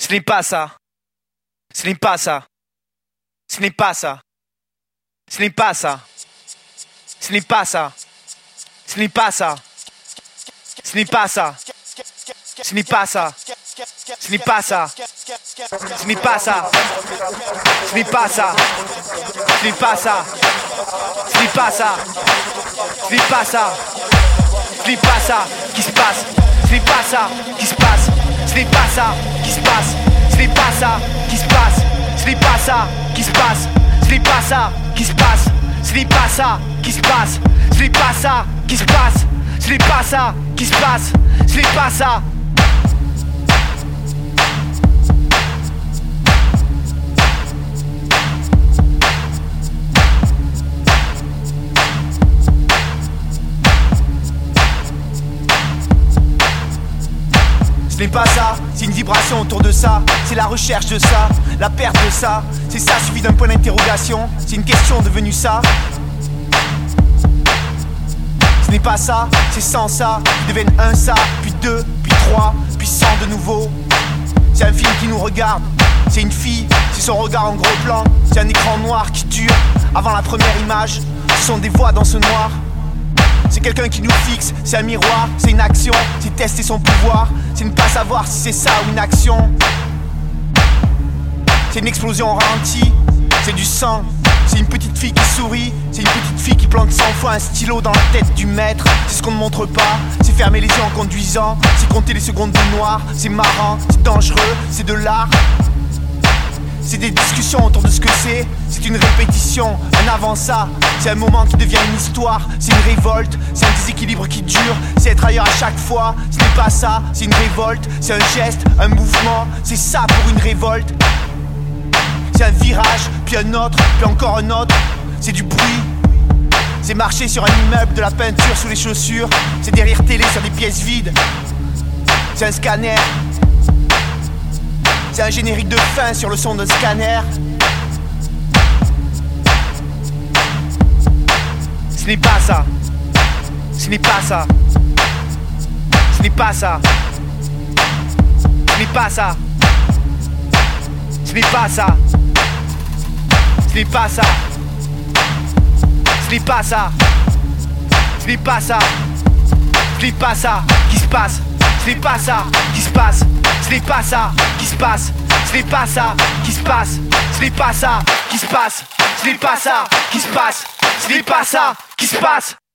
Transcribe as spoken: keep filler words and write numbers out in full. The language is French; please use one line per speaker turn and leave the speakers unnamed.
Ce n'est pas ça. Ce n'est pas ça. Ce n'est pas ça. Ce n'est pas ça. Ce n'est pas ça. Ce n'est pas ça. Ce n'est pas ça. Ce n'est pas ça. Ce n'est pas ça. Ce n'est pas ça. Ce n'est pas ça. Ce n'est pas ça. Ce n'est pas ça. Ce n'est pas ça. Ce n'est pas ça qui se passe. Ce n'est pas ça qui se passe. Ce n'est pas ça qui se passe. Ce n'est pas ça qui se passe. Ce n'est pas ça qui se passe. Ce n'est pas ça qui se passe. Ce n'est pas ça qui se passe. Ce n'est pas ça qui se passe. Ce n'est pas ça qui se passe. Ce n'est pas ça. Ce n'est pas ça, c'est une vibration autour de ça. C'est la recherche de ça, la perte de ça. C'est ça suivi d'un point d'interrogation. C'est une question devenue ça. Ce n'est pas ça, c'est sans ça. Ils deviennent un ça, puis deux, puis trois, puis cent de nouveau. C'est un film qui nous regarde. C'est une fille, c'est son regard en gros plan. C'est un écran noir qui dure avant la première image. Ce sont des voix dans ce noir. C'est quelqu'un qui nous fixe, c'est un miroir, c'est une action, c'est tester son pouvoir, c'est ne pas savoir si c'est ça ou une action. C'est une explosion en ralenti, c'est du sang, c'est une petite fille qui sourit, c'est une petite fille qui plante cent fois un stylo dans la tête du maître. C'est ce qu'on ne montre pas, c'est fermer les yeux en conduisant, c'est compter les secondes de noir, c'est marrant, c'est dangereux, c'est de l'art. C'est des discussions autour de ce que c'est. C'est une répétition, un avant-ça. C'est un moment qui devient une histoire. C'est une révolte, c'est un déséquilibre qui dure. C'est être ailleurs à chaque fois. Ce n'est pas ça, c'est une révolte. C'est un geste, un mouvement. C'est ça pour une révolte. C'est un virage, puis un autre, puis encore un autre. C'est du bruit. C'est marcher sur un immeuble, de la peinture sous les chaussures. C'est des rires télé sur des pièces vides. C'est un scanner. C'est un générique de fin sur le son d'un scanner. Ce n'est pas ça. Ce n'est pas ça. Ce n'est pas ça. Ce n'est pas ça. Ce n'est pas ça. Ce n'est pas ça. Ce n'est pas ça. Ce n'est pas ça. Ce n'est pas ça qui se passe. Ce n'est pas ça qui se passe. Ce n'est pas ça qui se passe. Ce n'est pas ça qui se passe. Ce n'est pas ça qui se passe. Ce n'est pas ça qui se passe. Ce n'est pas ça qui se passe.